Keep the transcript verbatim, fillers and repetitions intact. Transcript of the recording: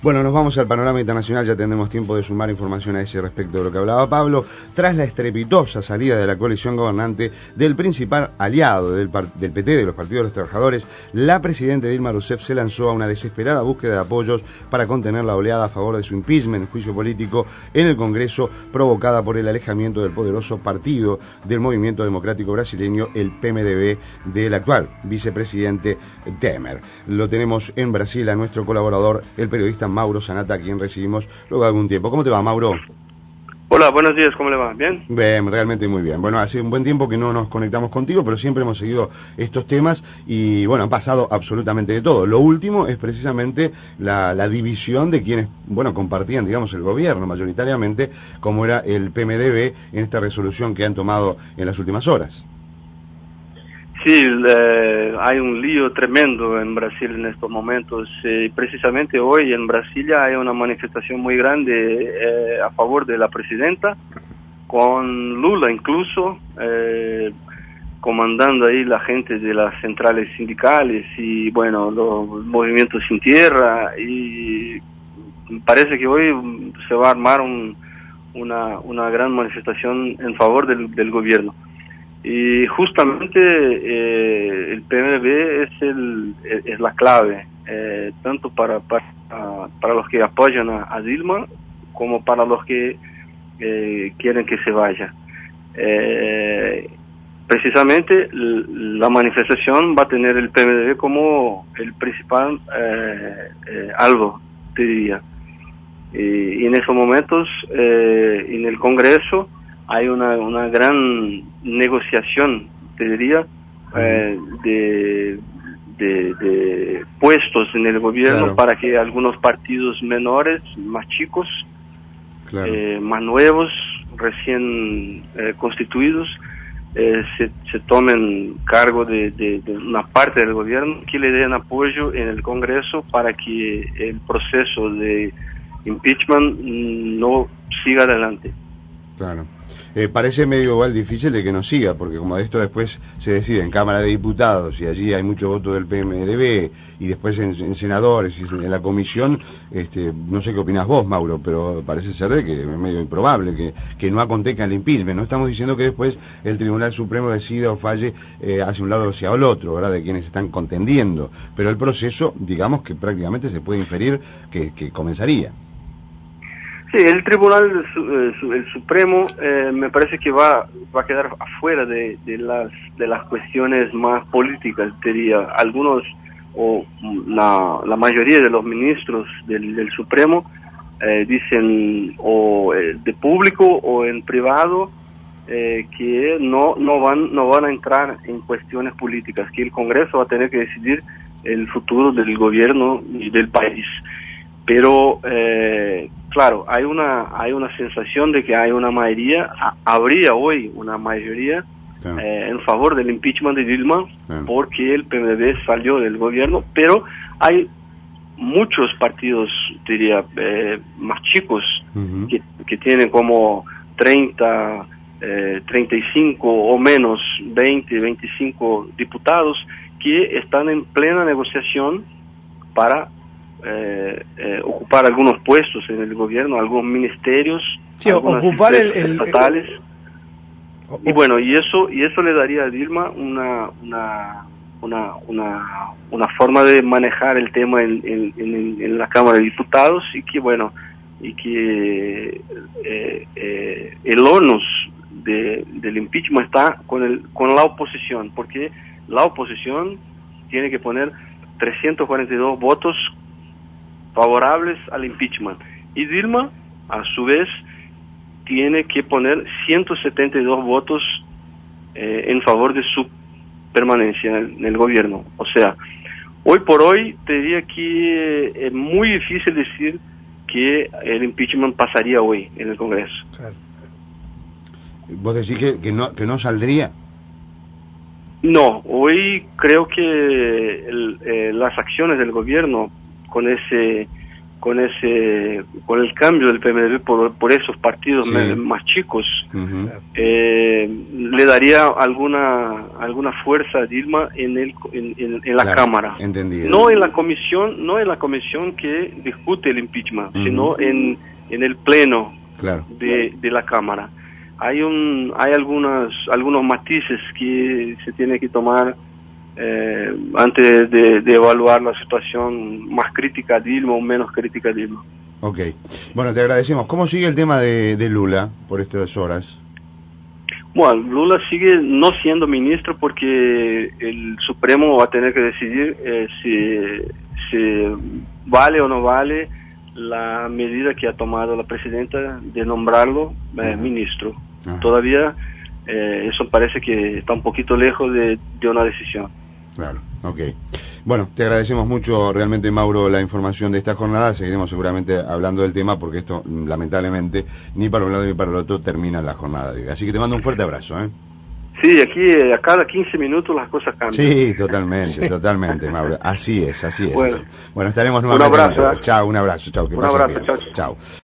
Bueno, nos vamos al panorama internacional, ya tendremos tiempo de sumar información a ese respecto de lo que hablaba Pablo. Tras la estrepitosa salida de la coalición gobernante del principal aliado del, del P T, de los partidos de los trabajadores, la presidenta Dilma Rousseff se lanzó a una desesperada búsqueda de apoyos para contener la oleada a favor de su impeachment, juicio político en el Congreso, provocada por el alejamiento del poderoso partido del Movimiento Democrático Brasileño, el P M D B, del actual vicepresidente Temer. Lo tenemos en Brasil a nuestro colaborador, el periodista Mauro Zanata, a quien recibimos luego de algún tiempo. ¿Cómo te va, Mauro? Hola, buenos días, ¿cómo le va? ¿Bien? Bien, realmente muy bien. Bueno, hace un buen tiempo que no nos conectamos contigo, pero siempre hemos seguido estos temas y, bueno, han pasado absolutamente de todo. Lo último es precisamente la, la división de quienes, bueno, compartían, digamos, el gobierno mayoritariamente, como era el P M D B, en esta resolución que han tomado en las últimas horas. Sí, eh, hay un lío tremendo en Brasil en estos momentos. Eh, precisamente hoy en Brasilia hay una manifestación muy grande eh, a favor de la presidenta, con Lula incluso, eh, comandando ahí la gente de las centrales sindicales y, bueno, los movimientos sin tierra. Y parece que hoy se va a armar un, una, una gran manifestación en favor del, del gobierno. Y justamente eh, el P M D B es, el, es la clave, eh, tanto para, para, para los que apoyan a, a Dilma como para los que eh, quieren que se vaya. Eh, precisamente la manifestación va a tener el P M D B como el principal eh, eh, algo, te diría. Y, y en esos momentos, eh, en el Congreso, hay una, una gran negociación, te diría, eh, de, de, de puestos en el gobierno, claro, para que algunos partidos menores, más chicos, claro, eh, más nuevos, recién eh, constituidos, eh, se, se tomen cargo de, de, de una parte del gobierno, que le den apoyo en el Congreso para que el proceso de impeachment no siga adelante. Claro. Eh, parece medio igual difícil de que no siga, porque como esto después se decide en Cámara de Diputados y allí hay mucho voto del P M D B y después en, en senadores y en la comisión, este, no sé qué opinas vos, Mauro, pero parece ser de que es medio improbable que, que no acontezca el impeachment. No estamos diciendo que después el Tribunal Supremo decida o falle eh, hacia un lado o hacia el otro, ¿verdad?, de quienes están contendiendo, pero el proceso, digamos que prácticamente se puede inferir que, que comenzaría. Sí, el Tribunal el Supremo eh, me parece que va va a quedar afuera de, de las de las cuestiones más políticas, diría. Algunos o la, la mayoría de los ministros del, del Supremo eh, dicen o eh, de público o en privado eh, que no no van no van a entrar en cuestiones políticas, que el Congreso va a tener que decidir el futuro del gobierno y del país. Pero eh, claro, hay una hay una sensación de que hay una mayoría, a, habría hoy una mayoría claro. eh, en favor del impeachment de Dilma, claro, porque el P M D B salió del gobierno, pero hay muchos partidos, diría, eh, más chicos, uh-huh, que, que tienen como treinta, eh, treinta y cinco o menos, veinte, veinticinco diputados, que están en plena negociación para Eh, eh, ocupar algunos puestos en el gobierno, algunos ministerios, sí, ocupar el, el estatales, el, y bueno, y eso y eso le daría a Dilma una una una una, una forma de manejar el tema en, en, en, en la Cámara de Diputados, y que bueno y que eh, eh, el onus de, del impeachment está con el con la oposición, porque la oposición tiene que poner trescientos cuarenta y dos votos favorables al impeachment, y Dilma a su vez tiene que poner ciento setenta y dos votos eh, en favor de su permanencia en el, en el gobierno. O sea, hoy por hoy te diría que es muy difícil decir que el impeachment pasaría hoy en el Congreso. Claro. ¿Vos decís que, que no que no saldría? No, hoy creo que el, eh, las acciones del gobierno con ese con ese con el cambio del P M D B por, por esos partidos sí. me, más chicos, uh-huh. eh, le daría alguna alguna fuerza a Dilma en el en, en, en la claro, Cámara, entendido. no en la comisión no en la comisión que discute el impeachment, uh-huh. sino en en el pleno claro. de, de la Cámara. Hay un hay algunas algunos matices que se tiene que tomar Eh, antes de, de evaluar la situación más crítica a Dilma o menos crítica a Dilma. Ok, bueno, te agradecemos. ¿Cómo sigue el tema de, de Lula por estas horas? Bueno, Lula sigue no siendo ministro porque el Supremo va a tener que decidir eh, si, si vale o no vale la medida que ha tomado la presidenta de nombrarlo eh, ministro. Ajá. Todavía eh, eso parece que está un poquito lejos de, de una decisión. Claro, ok. Bueno, te agradecemos mucho realmente, Mauro, la información de esta jornada. Seguiremos seguramente hablando del tema porque esto, lamentablemente, ni para un lado ni para el otro termina la jornada de hoy. Así que te mando un fuerte abrazo, ¿eh? Sí, aquí a cada quince minutos las cosas cambian. Sí, totalmente, sí. totalmente, Mauro. Así es, así es. Bueno, bueno estaremos nuevamente. Un abrazo. Chao, un abrazo. Chao, que Un abrazo, chao. Chao.